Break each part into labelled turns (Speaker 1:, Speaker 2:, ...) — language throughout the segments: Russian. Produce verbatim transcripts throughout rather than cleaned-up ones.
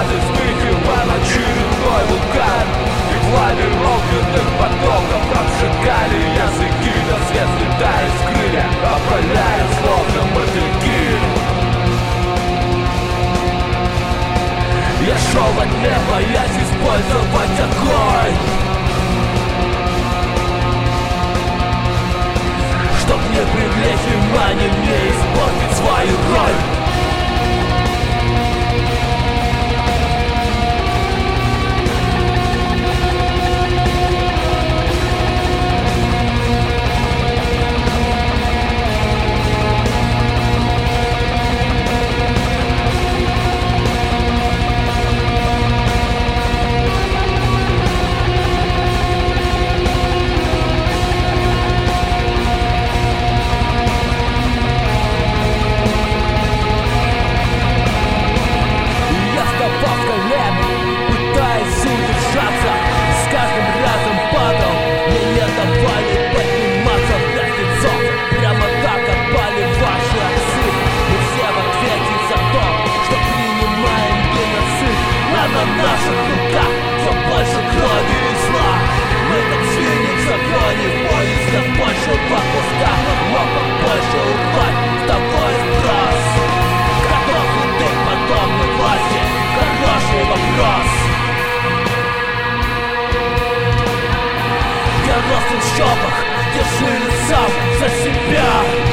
Speaker 1: звезды вспыхивал очередной вулкан. И пламя огненных потоков обжигали языки, на свет слетались крылья, опаляя словно мотыльки. Я шел во тьме, боясь использовать огонь, чтоб не привлечь внимание, мне испортить свою роль. Держи сам за себя,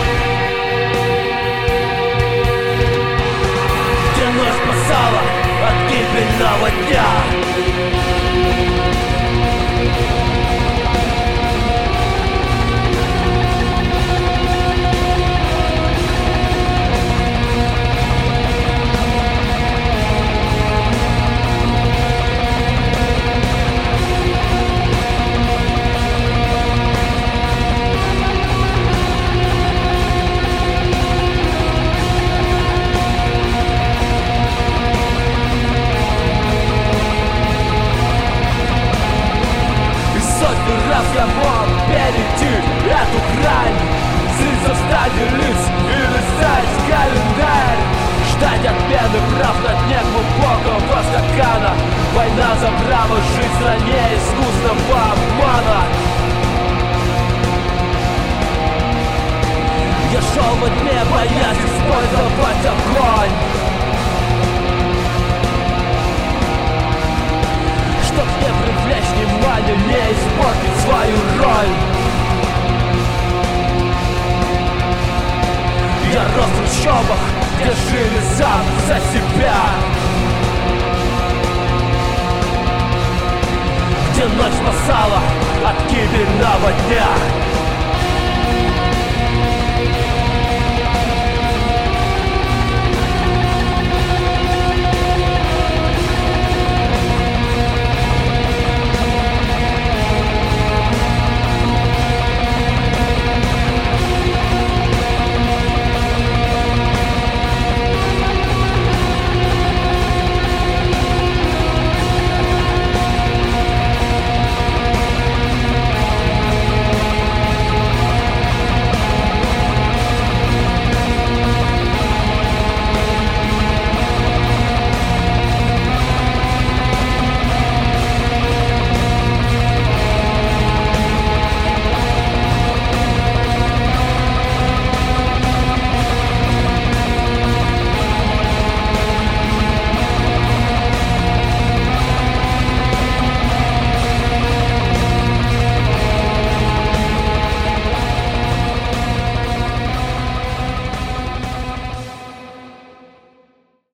Speaker 1: где ночь спасала от гибельного дня. Раз я мог перейти эту грань, слиться в стадию лиц и листать календарь, ждать отмены прав на дне глубокого стакана. Война за право жить в стране искусного обмана. Я шел во тьме, боясь использовать огонь, чтоб не привлечь внимание, не испортить свою роль. Я рос в трущобах, где жили сам за себя, где ночь спасала от гибельного дня.